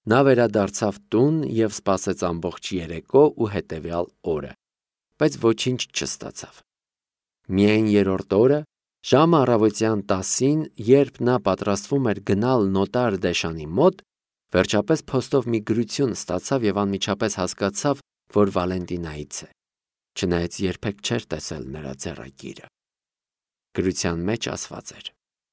Նա վերադարձավ տուն և սպասեց ամբողջ երեկո ու հետևյալ օրը, բայց ոչինչ չստացավ։ Միայն երրորդ օրը, ժամը առավոտյան 10-ին, երբ նա պատրաստվում էր գնալ նոտար Դեշանի մոտ, վերջապես փոստով մի գրություն ստացավ և անմիջապես հասկացավ, որ Վալենտինայից է, չնայած երբեք չէր տեսել նրա ձեռագիրը։ Գրության մեջ ասված էր.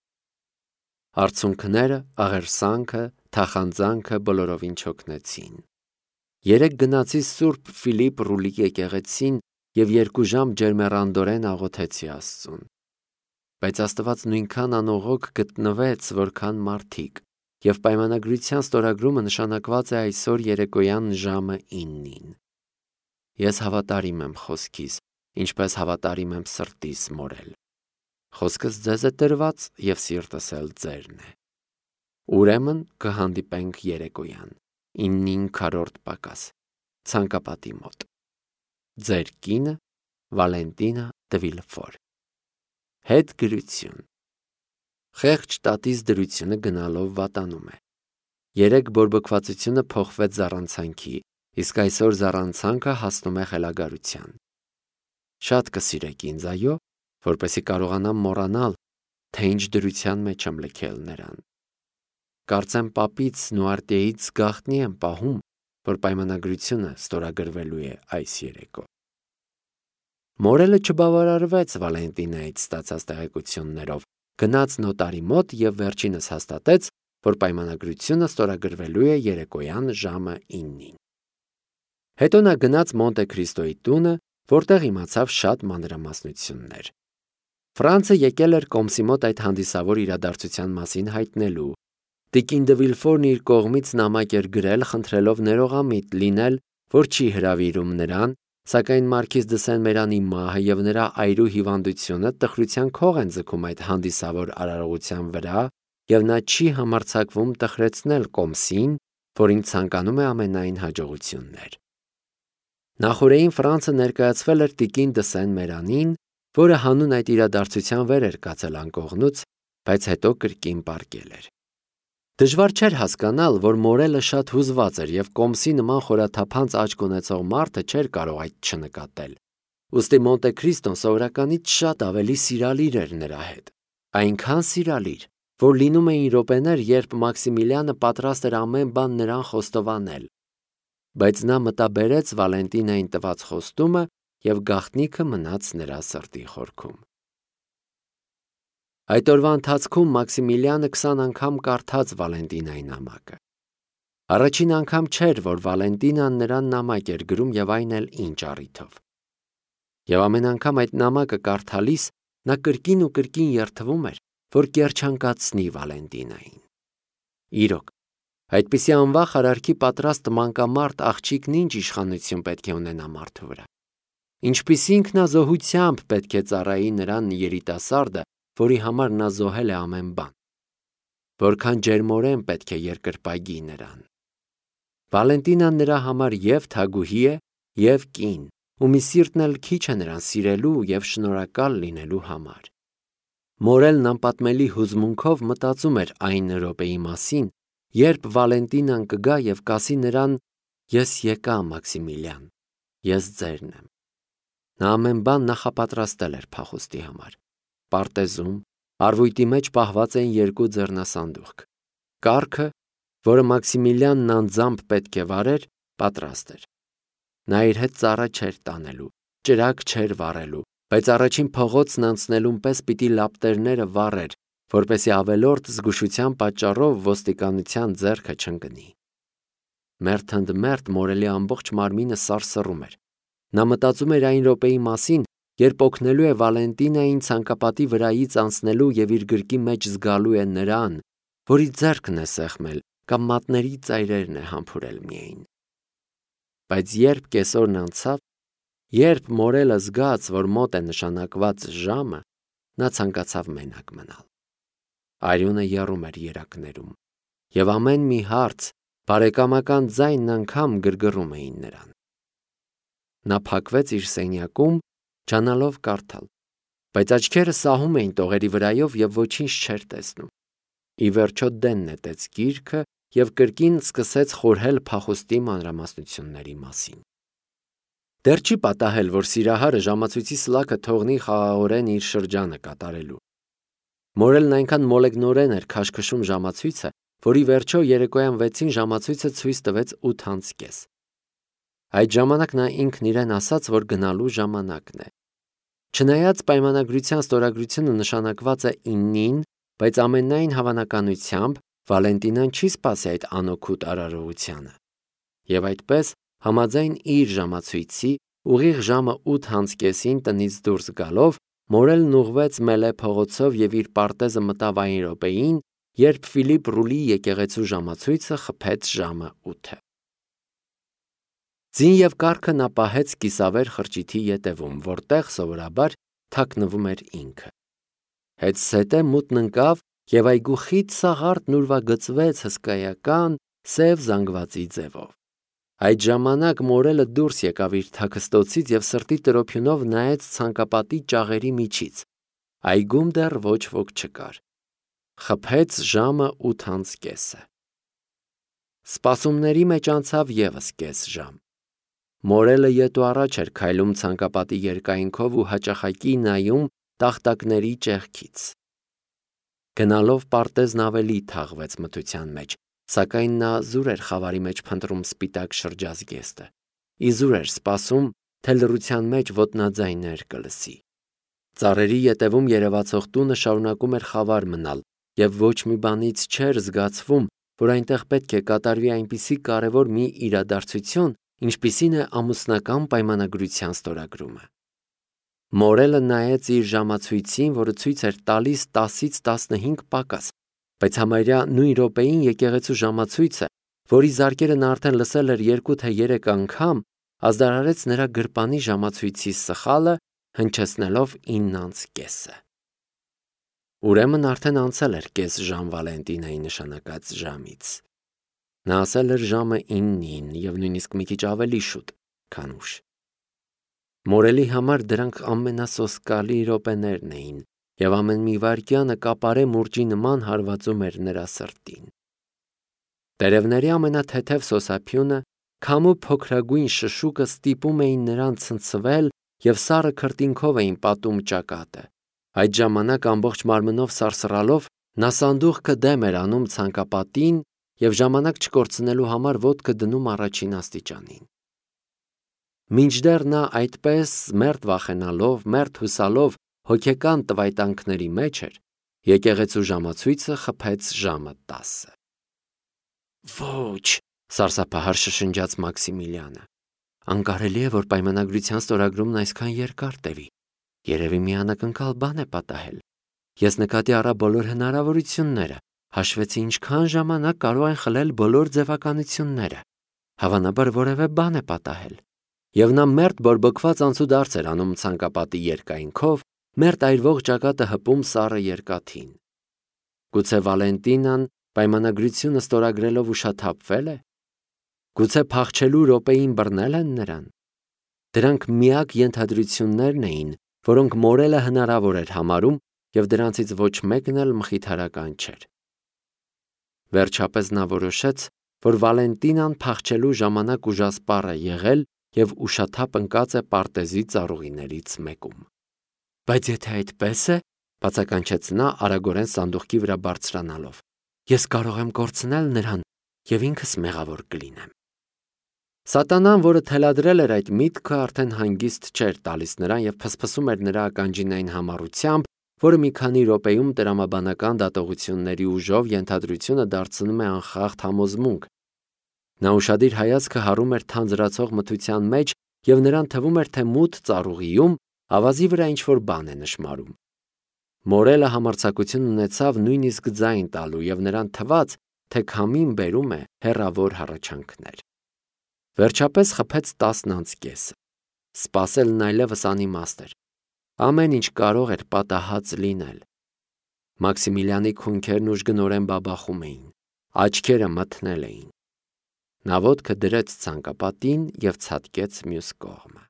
Արցունքները, աղերսանքը, թախանձանքը բոլորովին չօգնեցին։ Երեկ գնացի Սուրբ Ֆիլիպ Ռուլի եկեղեցին և 2 ժամ ջերմեռանդորեն աղոթեցի Աստծուն։ Բայց Աստված նույնքան անողոք գտնվեց, որքան մարդիկ, և պայմանագրության ստորագրումը նշանակված է այսօր երեկոյան ժամը 9-ին։ Ես հավատարիմ եմ խոսքիս, ինչպես հավատարիմ եմ սրտիս, մորել։ Խոսքս ձեզ է տրված և սիրտս էլ ձերն է։ Ուրեմն կհանդիպենք երեկոյան 9:15 պակաս ցանկապատի մոտ։ Ձեր կինը Վալենտինա Դվիլֆոր։ Հետ գրություն։ Խեղճ տատիս դրությունը գնալով վատանում է։ Երեկ բորբոքվածությունը փոխվեց զառանցանքի, իսկ այսօր զառանցանքը հասնում է խելագարության։ Շատ կսիրեք ինձ, այո, որպեսզի կարողանամ մոռանալ, թե ինչ դրության մեջ եմ լքել նրան։ Կարծեմ պապից Նուարտիեից գաղտնի եմ պահում, որ պայմանագրությունը ստորագրվելու է այս երեկո։ Մորելը չբավարարվեց Վալենտինայից ստացած տեղեկություններով, գնաց նոտարի մոտ և վերջինս հաստատեց, որ պայմանագրությունը ստորագրվելու է երեկոյան ժամը 9-ին։ Հետո նա գնաց Մոնտե Քրիստոյի տունը, որտեղ իմացավ շատ մանրամասնություններ։ Ֆրանցը եկել էր կոմսի մոտ այդ հանդիսավոր իրադարձության մասին հայտնելու։ Տիկին Դվիլֆորն իր կողմից նամակ էր գրել, խնդրելով ներողամիտ լինել, որ չի հրավիրում նրան, սակայն Մարքիզ դը Սեն-Մերանի մահը և նրա այրու հիվանդությունը տխրության քող են ձգում այդ հանդիսավոր արարողության վրա, և նա չի համարձակվում տխրեցնել կոմսին, որին ցանկանում է ամենայն հաջողություններ։ Նախօրեին Ֆրանցը ներկայացվել էր տիկին դը Սեն-Մերանին, որը հանուն այդ իրադարձության վեր էր կացել անկողնուց, բայց հետո կրկին պառկել էր։ Դժվար չէր հասկանալ, որ մորելը շատ հուզված էր և կոմսի նման խորաթափանց աչք ունեցող մարդը չէր կարող այդ չնկատել։ Ուստի Մոնտե Քրիստոն սովորականից շատ ավելի սիրալիր էր նրա հետ։ Այնքան սիրալիր, որ լինում էին րոպեներ, երբ Մաքսիմիլիանը պատրաստ էր ամեն բան նրան խոստովանել։ Բայց նա մտաբերեց Վալենտինային տված խոստումը և գաղտնիքը մնաց նրա սրտի խորքում։ Այդ օրվա ընթացքում Մաքսիմիլիանը 20 անգամ կարդաց Վալենտինայի նամակը։ Առաջին անգամ չէր, որ Վալենտինան նրան նամակ էր գրում և այն էլ ինչ առիթով։ Եվ ամեն անգամ այդ նամակը կարդալիս նա կրկին ու կրկին երդվում էր, որ կերջանկացնի Վալենտինային։ Իրոք, այդպիսի անվախ արարքի պատրաստ մանկամարդ աղջիկն ինչ իշխանություն պետք է ունենա մարդու վրա։ Ինչպիսի ինքնազոհությամբ պետք է ծառայի նրան երիտասարդը, որի համար նա զոհել է ամեն բան։ Որքան ջերմորեն պետք է երկրպագի նրան։ Վալենտինան նրա համար և թագուհի է, և կին, ու մի սիրտն էլ քիչ է նրան սիրելու և շնորհակալ լինելու համար։ Մորելն անպատմելի հուզմունքով մտածում էր այն րոպեի մասին, երբ Վալենտինան կգա և կասի նրան. «Ես եկա, Մաքսիմիլիան, ես ձերն եմ»։ Նա ամեն բան նախապատրաստել էր փախուստի համար։ Պարտեզում, առվույտի մեջ պահված էին 2 ձեռնասանդուղք։ Կառքը, որը Մաքսիմիլիանն անձամբ պետք է վարեր, պատրաստ էր։ Նա իր հետ ծառա չէր տանելու, ճրագ չէր վառելու, բայց առաջին փողոցն անցնելուն պես պիտի լապտերները վառեր, որպեսզի ավելորդ զգուշության պատճառով ոստիկանության ձեռքը չընկնի։ Մերթ ընդ մերթ մորելի ամբողջ մարմինը սարսռում էր։ Նա մտածում էր այն րոպեի մասին, երբ օգնելու է Վալենտինային ցանկապատի վրայից անցնելու և իր գրկի մեջ զգալու է նրան, որի ձեռքն է սեղմել կամ մատների ծայրերն է համբուրել միայն։ Բայց երբ կեսօրն անցավ, երբ մորելը զգաց, որ մոտ է նշանակված ժամը, նա ցանկացավ մենակ մնալ։ Արյունը եռում էր երակներում, և ամեն մի հարց, բարեկամական ձայնն անգամ գրգռում էին նրան։ Նա փակվեց իր սենյակում, ջանալով կարդալ, բայց աչքերը սահում էին տողերի վրայով և ոչինչ չէր տեսնում։ Ի վերջո դեն նետեց գիրքը և կրկին սկսեց խորհել փախուստի մանրամասնությունների մասին։ Դեռ չի պատահել, որ սիրահարը ժամացույցի սլաքը թողնի խաղաղորեն իր շրջանը կատարելու։ Մորելն այնքան մոլեգնորեն էր քաշքշում ժամացույցը, որ ի վերջո երեկոյան 6-ին ժամացույցը ցույց տվեց 8:30։ Այդ ժամանակ նա ինքն իրեն ասաց, որ գնալու ժամանակն է։ Չնայած պայմանագրության ստորագրությունը նշանակված է 9-ին, բայց ամենայն հավանականությամբ Վալենտինան չի սպասի այդ անօգուտ արարողությանը։ Եվ այդպես, համաձայն իր ժամացույցի, ուղիղ ժամը 8:30-ին տնից դուրս գալով, Մորելն ուղղվեց Մելե փողոցով և իր պարտեզը մտավ այն րոպեին, երբ Ֆիլիպ Ռուլի եկեղեցու ժամացույցը խփեց ժամը 8-ը։ Ձին և կառքը նա պահեց կիսավեր խրճիթի ետևում, որտեղ սովորաբար թաքնվում էր ինքը։ Հետզհետե մութն ընկավ և այգու խիտ սաղարթն ուրվագծվեց հսկայական սև զանգվածի ձևով։ Այդ ժամանակ Մորելը դուրս եկավ իր թաքստոցից և սրտի տրոփյունով նայեց ցանկապատի ճաղերի միջից։ Այգում դեռ ոչ ոք չկար։ Խփեց ժամը 8:30։ Սպասումների մեջ անցավ ևս կես ժամ։ Մորելը ետ ու առաջ էր քայլում ցանկապատի երկայնքով ու հաճախակի նայում տախտակների ճեղքից։ Գնալով պարտեզն ավելի թաղվեց մթության մեջ, սակայն նա զուր էր խավարի մեջ փնտրում սպիտակ շրջազգեստը։ Իզուր էր սպասում, թե լռության մեջ ոտնաձայներ կլսի։ Ծառերի ետևում երևացող տունը շարունակում էր խավար մնալ, և ոչ մի բանից չէր զգացվում, որ այնտեղ պետք է կատարվի այնպիսի կարևոր մի իրադարձություն, ինչպիսին է ամուսնական պայմանագրության ստորագրումը։ Մորելը նայեց իր ժամացույցին, որը ցույց էր տալիս 10-ից 15 պակաս, բայց համարյա նույն րոպեին եկեղեցու ժամացույցը, որի զարկերը նա արդեն լսել էր 2 թե 3 անգամ, ազդարարեց նրա գրպանի ժամացույցի սխալը, հնչեցնելով 9:30։ Ուրեմն արդեն անցել էր կես ժամ Վալենտինայի նշանակած ժամից։ Նա ասել էր ժամը 9-ին և նույնիսկ մի քիչ ավելի շուտ, քան ուշ։ Մորելի համար դրանք ամենասոսկալի րոպեներն էին, և ամեն մի վայրկյանը կապարե մուրճի նման հարվածում էր նրա սրտին։ Տերևների ամենաթեթև սոսափյունը, քամու փոքրագույն շշուկը ստիպում էին նրան ցնցվել և սառը քրտինքով էին պատում ճակատը։ Այդ ժամանակ ամբողջ մարմնով սարսռալով նա սանդուղքը դեմ էր անում ցանկապատին և ժամանակ չկորցնելու համար ոտքը դնում առաջին աստիճանին։ Մինչդեռ նա այդպես մերթ վախենալով, մերթ հուսալով հոգեկան տվայտանքների մեջ էր, եկեղեցու ժամացույցը խփեց ժամը 10-ը։ «Ոչ», սարսափահար շշնջաց Մաքսիմիլիանը։ «Անկարելի է, որ պայմանագրության ստորագրումն այսքան երկար տևի։ Երևի մի անակնկալ բան է պատահել։ Ես նկատի առա բոլոր հնարավորությունները, հաշվեցի ինչքան ժամանակ կարող են խլել բոլոր ձևականությունները։ Հավանաբար որևէ բան է պատահել»։ Եվ նա մերթ բորբոքված անցուդարձ էր անում ցանկապատի երկայնքով, մերթ այրվող ճակատը հպում սառը երկաթին։ Գուցե Վալենտինան պայմանագրությունը ստորագրելով ուշաթափվել է։ Գուցե փախչելու րոպեին բռնել են նրան։ Դրանք միակ ենթադրություններն էին, որոնք Մորելը հնարավոր էր համարում, և դրանցից ոչ մեկն էլ մխիթարական չէր։ Վերջապես նա որոշեց, որ Վալենտինան փախչելու ժամանակ ուժասպառ է եղել և ուշաթափ ընկած է պարտեզի ծառուղիներից մեկում։ «Բայց եթե այդպես է,» բացականչեց նա արագորեն սանդուղքի վրա բարձրանալով, «ես կարող եմ կորցնել նրան և ինքս մեղավոր կլինեմ»։ Սատանան, որը թելադրել էր այդ միտքը, արդեն հանգիստ չէր տալիս նրան և փսփսում էր նրա ականջին այն համառությամբ, որը մի քանի րոպեում տրամաբանական դատողությունների ուժով ենթադրությունը դարձնում է անխախտ համոզմունք։ Նա ուշադիր հայացքը հառում էր թանձրացող մթության մեջ և նրան թվում էր, թե մութ ծառուղիում ավազի վրա ինչ-որ բան է նշմարում։ Մորելը համարձակություն ունեցավ նույնիսկ ձայն տալու և նրան թվաց, թե քամին բերում է հեռավոր հառաչանքներ։ Վերջապես խփեց 10:30։ Սպասելն այլևս անիմաստ էր։ Ամեն ինչ կարող էր պատահած լինել։ Մաքսիմիլիանի քունքերն ուժգնորեն բաբախում էին, աչքերը մթնել էին։ Նա ոտքը դրեց ցանկապատին և ցատկեց մյուս կողմը։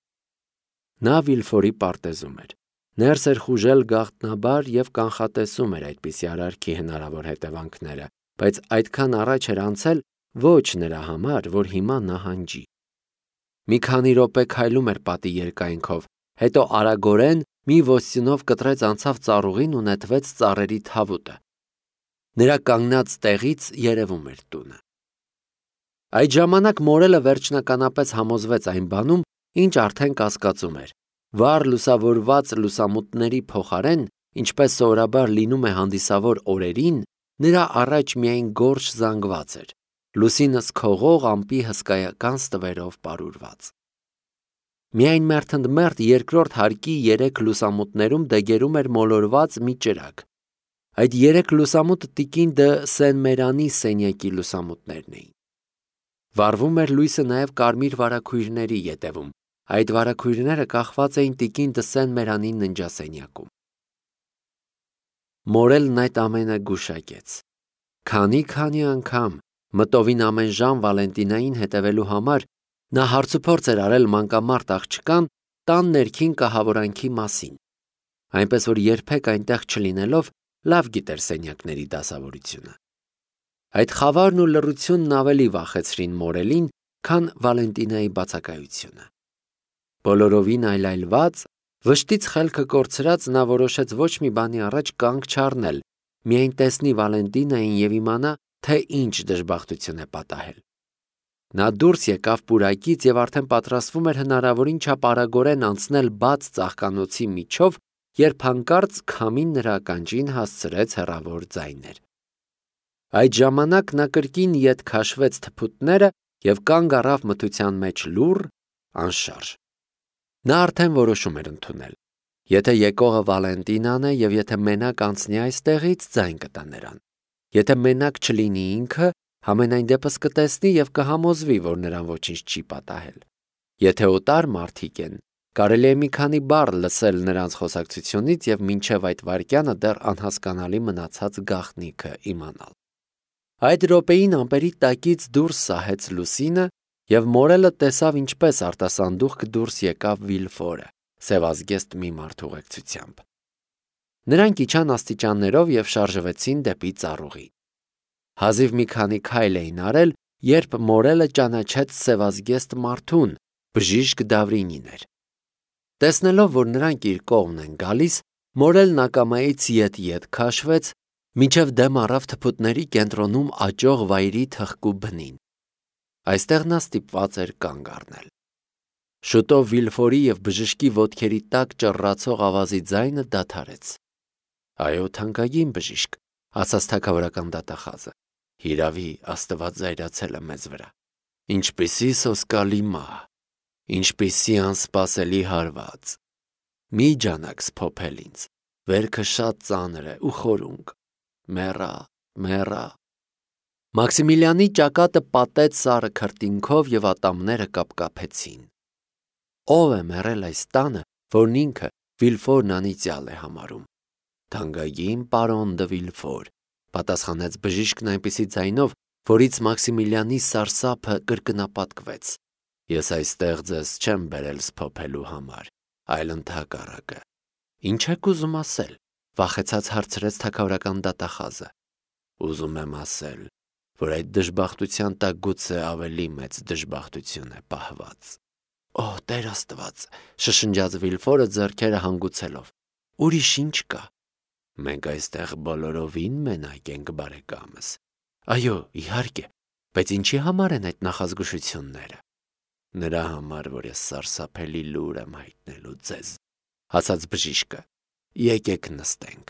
Նա Վիլֆորի պարտեզում էր։ Ներս էր խուժել գաղտնաբար և կանխատեսում էր այդպիսի արարքի հնարավոր հետևանքները, բայց այդքան առաջ էր անցել ոչ նրա համար, որ հիմա նահանջի։ Մի քանի րոպե քայլում էր պատի երկայնքով, հետո արագորեն մի ոստյունով կտրեց անցավ ծառուղին ու նետվեց ծառերի թավուտը։ Նրա կանգնած տեղից երևում էր տունը։ Այդ ժամանակ Մորելը վերջնականապես համոզվեց այն բանում, ինչ արդեն կասկածում էր։ Վառ լուսավորված լուսամուտների փոխարեն, ինչպես սովորաբար լինում է հանդիսավոր օրերին, նրա առաջ միայն գորշ զանգված էր, լուսինը սքողող ամպի հսկայական ստվերով պարուրված։ Միայն մերթընդմերթ երկրորդ հարկի 3 լուսամուտներում դեգերում էր մոլորված մի ճրագ։ Այդ 3 լուսամուտը տիկին դը Սեն-Մերանի սենյակի լուսամուտներն էին։ Վառվում էր լույսը նաև կարմիր վարագույրների ետևում։ Այդ վարագույրները կախված էին տիկին դը Սեն-Մերանի ննջասենյակում։ Մորելն այդ ամենը գուշակեց։ Քանի անգամ մտովին ամեն ժամ Վալենտինային հետևելու համար նա հարցուփորձ էր արել մանկամարտ աղջկան տան ներքին կահավորանքի մասին, այնպես որ երբեք այնտեղ չլինելով լավ գիտեր սենյակների դասավորությունը։ Այդ խավարն ու լռությունն ավելի վախեցրին Մորելին, քան Վալենտինայի բացակայությունը։ Բոլորովին այլայլված, վշտից խելքը կորցրած նա որոշեց ոչ մի բանի առաջ կանգ չառնել, միայն տեսնի Վալենտինային և իմանա, թե ինչ դժբախտություն է պատահել։ Նա դուրս եկավ պուրակից և արդեն պատրաստվում էր հնարավորին չափ արագորեն անցնել բաց ծաղկանոցի միջով, երբ հանկարծ քամին նրա ականջին հասցրեց հեռավոր ձայներ։ Այդ ժամանակ նա կրկին ետ քաշվեց թփուտները և կանգ առավ մթության մեջ լուռ, անշարժ։ Նա արդեն որոշում էր ընդունել. եթե եկողը Վալենտինան է և եթե մենակ անցնի այստեղից, ձայն կտա նրան։ Եթե մենակ չլինի ինքը, համենայն դեպս կտեսնի և կհամոզվի, որ նրան ոչինչ չի պատահել։ Եթե օտար մարդիկ են, կարելի է մի քանի բառ լսել նրանց խոսակցությունից և մինչև այդ վայրկյանը դեռ անհասկանալի մնացած գաղտնիքը իմանալ։ Այդ րոպեին ամպերի տակից դուրս սահեց լուսինը, և Մորելը տեսավ, ինչպես արտասանդուղք դուրս եկավ Վիլֆորը, սևազգեստ մի մարդ ուղեկցությամբ։ Նրանք իջան աստիճաններով և շարժվեցին դեպի ծառուղի։ Հազիվ մի քանի քայլ էին արել, երբ Մորելը ճանաչեց սևազգեստ մարդուն, բժիշկ Դավրինին էր։ Տեսնելով, որ նրանք իր կողմն են գալիս, Մորելն ակամայից ետ քաշվեց, մինչև դեմ առավ թփուտների կենտրոնում աճող վայրի թխկու բնին։ Այստեղ նա ստիպված էր կանգ առնել։ Շուտով Վիլֆորի և բժշկի ոտքերի տակ ճռռացող ավազի ձայնը դադարեց։ Այո, թանկագին բժիշկ, ասաց թագավորական դատախազը, հիրավի Աստված զայրացել է մեզ վրա։ Ինչպիսի սոսկալի մահ, ինչպիսի անսպասելի հարված։ Մի ջանաք սփոփել ինձ, վերքը շատ ծանր է ու խորունկ։ Մեռա։ Մաքսիմիլիանի ճակատը պատեց սառը քրտինքով և ատամները կապկապեցին։ Ո՞վ է մեռել այս տանը, որն ինքը Վիլֆորն անիծյալ է համարում։ Թանկագին պարոն դը Վիլֆոր, պատասխանեց բժիշկն այնպիսի ձայնով, որից Մաքսիմիլիանի սարսափը կրկնապատկվեց։ Ես այստեղ ձեզ չեմ բերել սփոփելու համար, այլ ընդհակառակը։ Ինչ եք ուզում ասել, վախեցած հարցրեց թագավորական դատախազը։ Ուզում եմ ասել, որ այդ դժբախտության տակ գուցե ավելի մեծ դժբախտություն է պահված։ Օ, Տեր Աստված, շշնջաց Վիլֆորը ձեռքերը հանգուցելով։ Ուրիշ ինչ կա։ Մենք այստեղ բոլորովին մենակ ենք, բարեկամս։ Այո, իհարկե, բայց ինչի համար են այդ նախազգուշությունները։ Նրա համար, որ ես սարսափելի լուր եմ հայտնելու ձեզ, ասաց բժիշկը։ Եկեք նստենք։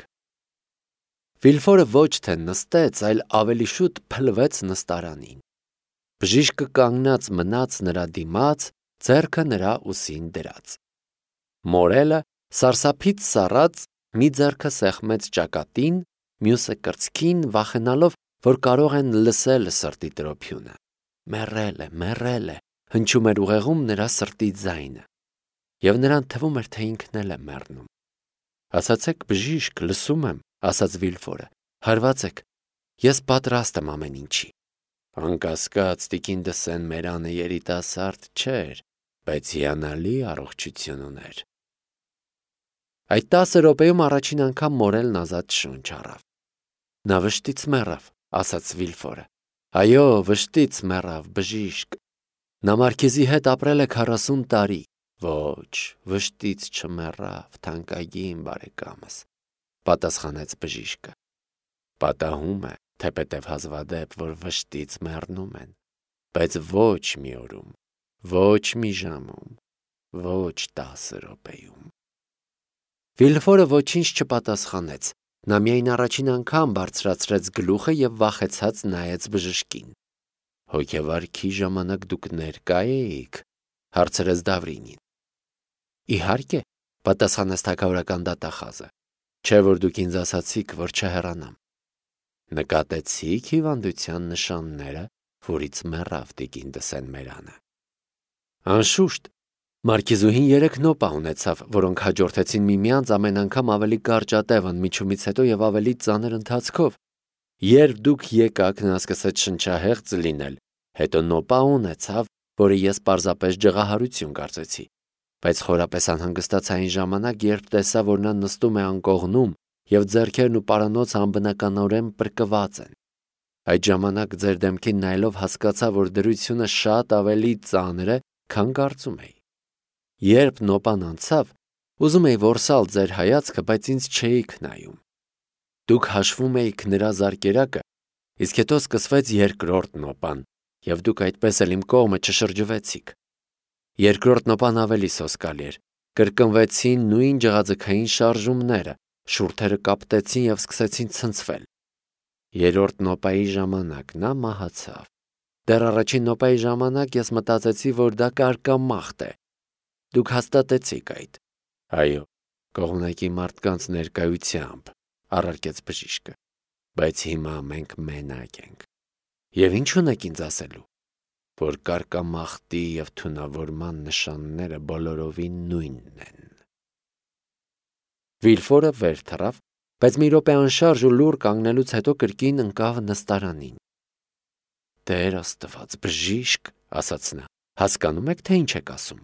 Վիլֆորը ոչ թե նստեց, այլ ավելի շուտ փլվեց նստարանին։ Բժիշկը կանգնած մնաց նրա դիմաց, ձեռքը նրա ուսին դրած։ Մորելը սարսափից սառած մի ձեռքը սեղմեց ճակատին, մյուսը կրծքին, վախենալով, որ կարող են լսել սրտի տրոփյունը։ Մեռել է, հնչում էր ուղեղում նրա սրտի ձայնը։ Եվ նրան թվում էր, թե ինքն էլ է մեռնում։ Ասացեք բժիշկ, լսում եմ, ասաց Վիլֆորը, հարվածեք, ես պատրաստ եմ ամեն ինչի։ Անկասկած տիկին դը Սեն-Մերանը երիտասարդ չէր, բայց հիանալի առողջություն ուներ։ Այդ 10 րոպեում առաջին անգամ Մորելն ազատ շունչ առավ։ Նա վշտից մեռավ, ասաց Վիլֆորը։ Այո, վշտից մեռավ բժիշկ։ Նա Մարքիզի հետ ապրել է 40 տարի։ Ոչ, վշտից չմեռավ, թանկագին բարեկամս, պատասխանեց բժիշկը։ Պատահում է, թեպետև հազվադեպ, որ վշտից մեռնում են, բայց ոչ մի օրում, ոչ մի ժամում, ոչ 10 րոպեում։ Վիլֆորը ոչինչ չպատասխանեց, նա միայն առաջին անգամ բարձրացրեց գլուխը և վախեցած նայեց բժշկին։ Հոգեվարքի ժամանակ դուք ներկա էիք, հարցրեց Դավրինին։ Իհարկե, պատասխանեց թագավորական դատախազը, չէ որ դուք ինձ ասացիք, որ չհեռանամ։ Նկատեցիք հիվանդության նշանները, որից մեռավ տիկին դը Սեն-Մերանը։ Անշուշտ, Մարքիզուհին 3 նոպա ունեցավ, որոնք հաջորդեցին միմյանց ամեն անգամ ավելի կարճատև ընդմիջումից հետո և ավելի ծանր ընթացքով։ Երբ դուք եկաք, նա սկսեց շնչահեղձ լինել, հետո նոպա ունեցավ, որը ես պարզապես ջղահարություն կարծեցի, բայց խորապես անհանգստացա այն ժամանակ, երբ տեսա, որ նա նստում է անկողնում և ձեռքերն ու պարանոցը անբնականորեն պրկված են։ Այդ ժամանակ ձեր դեմքին նայելով հասկացա, որ դրությունը շատ ավելի ծանր է, քան կարծում էի։ Երբ նոպան անցավ, ուզում էի որսալ ձեր հայացքը, բայց ինձ չէիք նայում։ Դուք հաշվում էիք նրա զարկերակը, իսկ հետո սկսվեց երկրորդ նոպան, և դուք այդպես էլ իմ կողմը չշրջվեցիք։ Երկրորդ նոպան ավելի սոսկալի էր, կրկնվեցին նույն ջղաձգային շարժումները, շուրթերը կապտեցին և սկսեցին ցնցվել։ Երրորդ նոպայի ժամանակ նա մահացավ։ Դեռ առաջին նոպայի ժամանակ ես մտածեցի, որ դա կարկամախտ է։ Դուք հաստատեցիք այդ։ Այո, կողմնակի մարդկանց ներկայությամբ, առարկեց բժիշկը, բայց հիմա մենք մենակ ենք։ Եվ ինչ ունեք ինձ ասելու, որ կարկամախտի և թունավորման նշանները բոլորովին նույնն են։ Վիլֆորը վեր թռավ, բայց մի րոպե անշարժ ու լուռ կանգնելուց հետո կրկին ընկավ նստարանին։ Տեր Աստված, բժիշկ, ասաց նա, հասկանում եք, թե ինչ եք ասում։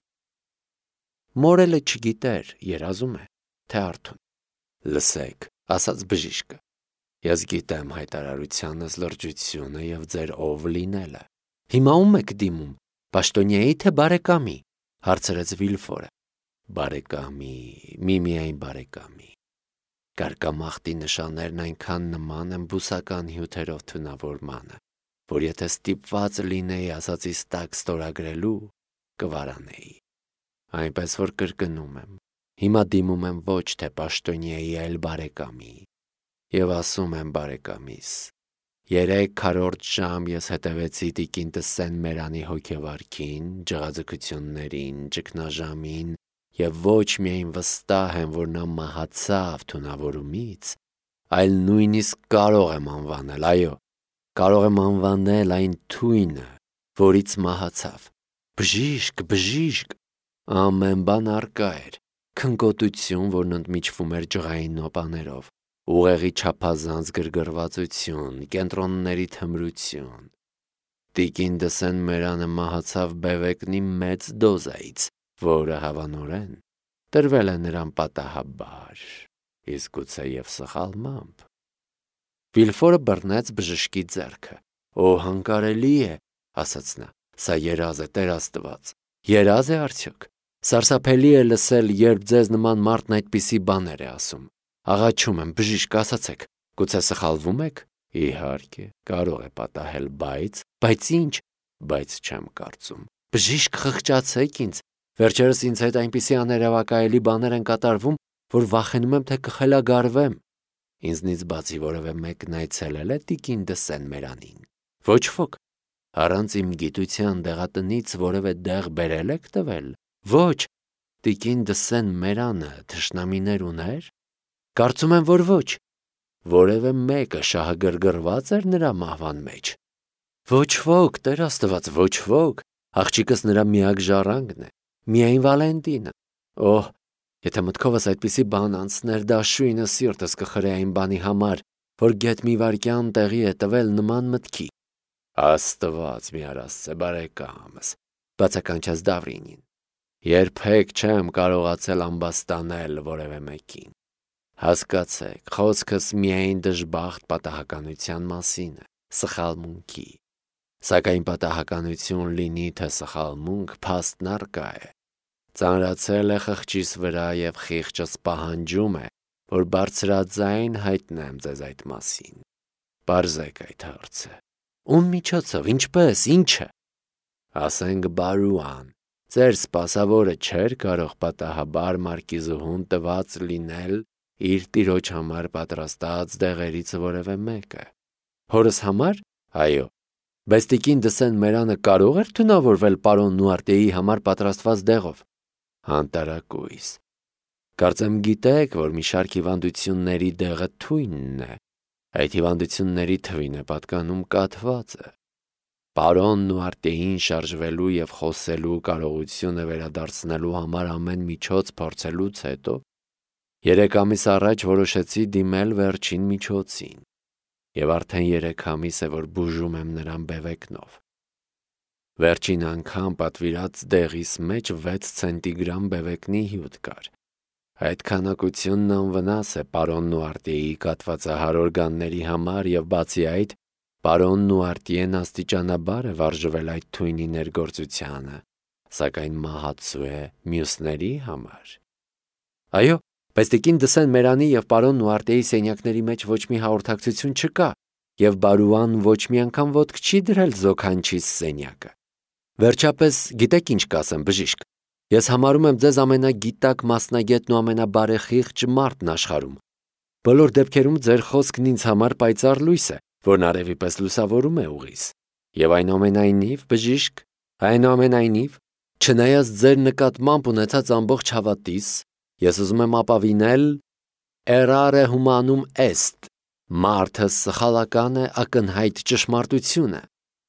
Մորելը չգիտեր, երազում է, թե արթուն։ Լսեք, ասաց բժիշկը, ես գիտեմ հայտարարությանս լրջությունը և ձեր ով լինելը։ Հիմա ում եք դիմում, պաշտոնյայի թե բարեկամի, հարցրեց Վիլֆորը։ Բարեկամի, միմիայն բարեկամի։ Կարկամախտի նշաններն այնքան նման են բուսական հյութերով թունավորմանը, որ եթե ստիպված լինեի ասածիս տակ ստորագրելու, կվարանեի։ Այնպես որ կրկնում եմ, հիմա դիմում եմ ոչ թե պաշտոնյայի, այլ բարեկամի, և ասում եմ բարեկամիս, 3/4 ժամ ես հետևեցի տիկին Սեն-Մերանի հոգեվարքին, ջղաձգություններին, ճգնաժամին և ոչ միայն վստահ եմ, որ նա մահացավ թունավորումից, այլ նույնիսկ կարող եմ անվանել, այո, կարող եմ անվանել այն թույնը, որից մահացավ։ Բժիշկ, բժիշկ, ամեն բան առկա էր, քնկոտություն, որն ընդմիջվում էր ջղային նոպաներով, ուղեղի չափազանց գրգռվածություն, կենտրոնների թմրություն։ Տիկին Սեն-Մերանը մահացավ բևեկնի մեծ դոզայից, որը հավանորեն տրվել է նրան պատահաբար, իսկ գուցե և սխալմամբ։ Վիլֆորը բռնեց բժշկի ձեռքը։ Օ, հանկարելի է, ասաց նա, սա երազ է, Տեր Աստված։ Երազ է արդյոք։ Սարսափելի է լսել, երբ ձեզ նման մարդն այդպիսի բաներ է ասում։ Աղաչում եմ, բժիշկ, ասացեք, գուցե սխալվում եք։ Իհարկե, կարող է պատահել, բայց ինչ, բայց չեմ կարծում։ Բժիշկ, խղճացեք ինձ։ Վերջերս ինձ հետ այնպիսի աներևակայելի բաներ են կատարվում, որ վախենում եմ, թե կխելագարվեմ։ Ինձնից բացի որևէ մեկն այցելել է տիկին Սեն-Մերանին։ Ոչ ոք։ Առանց իմ գիտության դեղատնից որևէ դեղ բերել եք տվել։ Ոչ։ Տիկին Սեն-Մերանը թշնամիներ ուներ։ Կարծում եմ, որ ոչ։ Որևէ մեկը շահագրգռված էր նրա մահվան մեջ։ Ոչ ոք, Տեր Աստված, ոչ ոք։ Աղջիկս նրա միակ ժառանգն է, միայն Վալենտինը։ Օհ, եթե մտքովս այդպիսի բան անցներ, դաշույնը սիրտս կխրե այն բանի համար, որ գեթ մի վայրկյան տեղի է տվել նման մտքի։ Աստված մի արասցե բարեկամս, բացականչեց Դավրինին։ Երբեք չեմ կարողացել ամբաստանել որևէ մեկին։ Հասկացեք, խոսքս միայն դժբախտ պատահականության մասին է։ սխալմունքի։ Սակայն պատահականություն լինի, թե սխալմունք փաստն առկա է։ Ծանրացել է խղճիս վրա և խիղճս պահանջում է, որ բարձրաձայն հայտնեմ ձեզ այդ մասին։ Պարզեք այդ հարցը։ Ում միջոցով, ինչպես, ինչը։ Ասենք Բարուան, ձեր սպասավորը չէր կարող պատահաբար մարկիզուհուն տված լինել իր տիրոջ համար պատրաստած դեղերից որևէ մեկը։ Հորս համար, այո, բայց տիկին Դսեն Մերանը կարող էր թունավորվել պարոն Նուարտեի համար պատրաստված դեղով։ Անտարակույս։ Կարծեմ գիտեք, որ մի շարք հիվանդությունների դեղը թույնն է։ Այդ հիվանդությունների թվին է պատկանում կաթվածը։ Պարոն Նուարտեին շարժվելու և խոսելու կարողությունը վերադարձնելու համար ամեն միջոց փորձելուց հետո 3 ամիս առաջ որոշեցի դիմել վերջին միջոցին, և արդեն 3 ամիս է, որ բուժում եմ նրան բևեկնով։ Վերջին անգամ պատվիրած դեղիս մեջ 6 ցենտիգրամ բևեկնի հյութ կար։ Այդ քանակությունն անվնաս է պարոն Նուարտիեի կաթվածահար օրգանների համար և բացի այդ, պարոն Նուարտիեն աստիճանաբար է վարժվել այդ թույնի ներգործությանը, սակայն մահացու է մյուսների համար։ Այո, բայց տիկին Դսեն Մերանի և պարոն Նուարտիեի սենյակների մեջ ոչ մի հաղորդակցություն չկա, և Բարուան ոչ մի անգամ ոտք չի դրել Զոքանչիս սենյակը։ Վերջապես, գիտեք ինչ կասեմ, բժիշկ, ես համարում եմ ձեզ ամենագիտակ մասնագետն ու ամենաբարեխիղճ մարդն աշխարհում։ Բոլոր դեպքերում ձեր խոսքն ինձ համար պայծառ լույս է, որն արևի պես լուսավորում է ուղիս։ Եվ այնուամենայնիվ, բժիշկ, այնուամենայնիվ, չնայած ձեր նկատմամբ ունեցած ամբողջ հավատիս, ես ուզում եմ ապավինել errare humanum est, մարդը սխալական է, ակնհայտ ճշմարտությունը։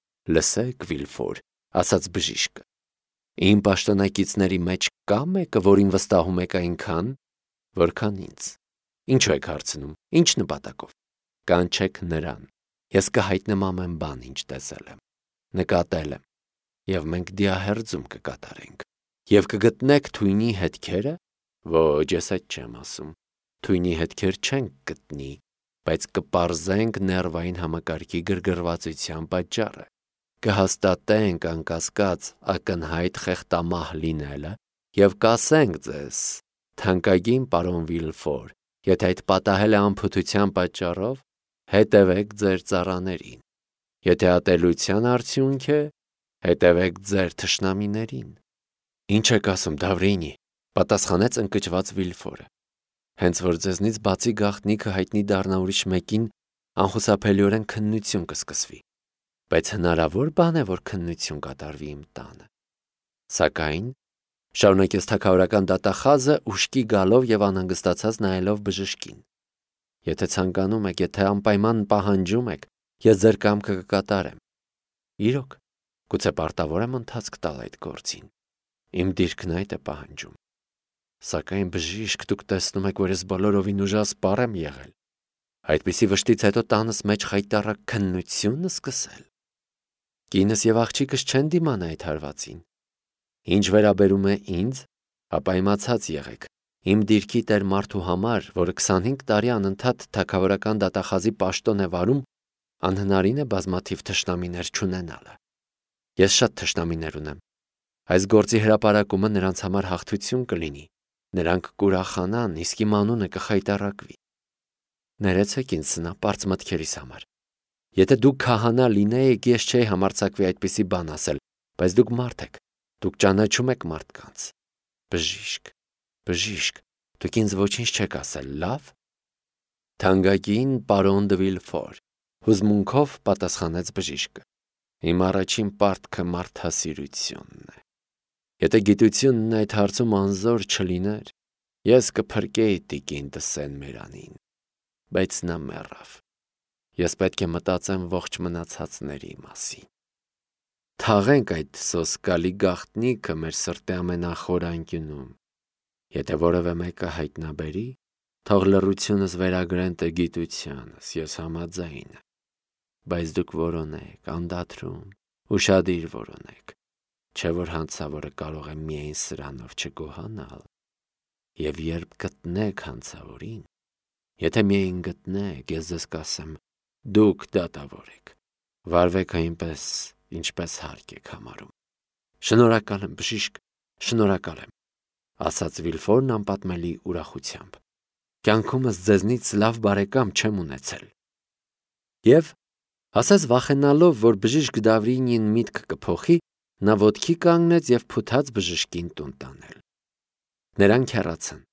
Լսեք, Վիլֆոր, ասաց բժիշկը, իմ պաշտոնակիցների մեջ կա մեկը, որին վստահում եք այնքան, որքան ինձ։ Ինչու եք հարցնում, ինչ նպատակով։ Կանչեք նրան, ես կհայտնեմ ամեն բան, ինչ տեսել եմ, նկատել եմ, և մենք դիահերձում կկատարենք։ Եվ կգտնեք թույնի հետքերը։ Ոչ, ես այդ չեմ ասում։ Թույնի հետքեր չենք գտնի, բայց կպարզենք ներվային համակարգի գրգռվածության պատճառը։ Կհաստատենք անկասկած ակնհայտ խեղտամահ լինելը և կասենք ձեզ, թանկագին պարոն Վիլֆոր, եթե այդ պատահել է անփութության պատճառով, հետևեք ձեր ծառաներին, եթե ատելության արդյունք է, հետևեք ձեր թշնամիներին։ Ինչ եք ասում, Դավրինի, պատասխանեց ընկճված Վիլֆորը։ Հենց որ ձեզնից բացի գաղտնիքը հայտնի դառնա ուրիշ մեկին, անխուսափելիորեն քննություն կսկսվի, բայց հնարավոր բան է, որ քննություն կատարվի իմ տանը։ Սակայն, շարունակեց թագավորական դատախազը ուշքի գալով և անհանգստացած նայելով բժշկին, եթե ցանկանում եք, եթե անպայման պահանջում եք, ես ձեր կամքը կկատարեմ։ Իրոք, գուցե պարտավոր եմ ընթացք տալ այդ գործին։ Իմ դիրքն այդ է պահանջում։ Սակայն բժիշկ, դուք տեսնում եք, որ ես բոլորովին ուժասպառ եմ եղել։ Այդպիսի վշտից հետո տանս մեջ խայտառակ քննություն սկսել։ Կինս և աղջիկս չեն դիմանա այդ հարվածին։ Ինչ վերաբերում է ինձ, ապա իմացած եղեք, իմ դիրքի տեր մարդու համար, որը 25 տարի անընդհատ թագավորական դատախազի պաշտոն է վարում, անհնարին է բազմաթիվ թշնամիներ չունենալը։ Ես շատ թշնամիներ ունեմ։ Այս գործի հրապարակումը նրանց համար հաղթություն կլինի։ Նրանք կուրախանան, իսկ իմ անունը կխայտառակվի։ Ներեցեք ինձ սնապարծ մտքերիս համար։ Եթե դուք քահանա լինեիք, ես չէի համարձակվի այդպիսի բան ասել, բայց դուք մարդ եք, դուք ճանաչում եք մարդկանց։ Բժիշկ, դուք ինձ ոչինչ չեք ասել, լավ։ Թանկագին պարոն դը Վիլֆոր, հուզմունքով պատասխանեց բժիշկը։ Իմ առաջին պարտքը մարդասիրությունն է։ Եթե գիտությունն այդ հարցում անզոր չլիներ, ես կփրկեի տիկին Դսեն Մերանին, բայց նա մեռավ։ Ես պետք է մտածեմ ողջ մնացածների մասին։ Թաղենք այդ սոսկալի գաղտնիքը մեր սրտի ամենախոր անկյունում։ Եթե որևէ մեկը հայտնաբերի, թող լռությունս վերագրեն տգիտությանս, ես համաձայն եմ։ Բայց դուք որոնեք, անդադրում, ուշադիր որոնեք, չէ որ հանցավորը կարող է միայն սրանով չգոհանալ։ Եվ երբ գտնեք հանցավորին, եթե միայն գտնեք, ես ձեզ կասեմ, դուք դատավոր եք, Վարվեք այնպես, ինչպես հարկ եք համարում։ Շնորհակալ եմ, բժիշկ, շնորհակալ եմ, ասաց Վիլֆորն անպատմելի ուրախությամբ։ Կյանքումս ձեզնից լավ բարեկամ չեմ ունեցել։ Եվ, ասես վախենալով, որ բժիշկ Դավրինին միտք կփոխի, նա ոտքի կանգնեց և փութաց բժշկին տուն տանել։ Նրանք հեռացան։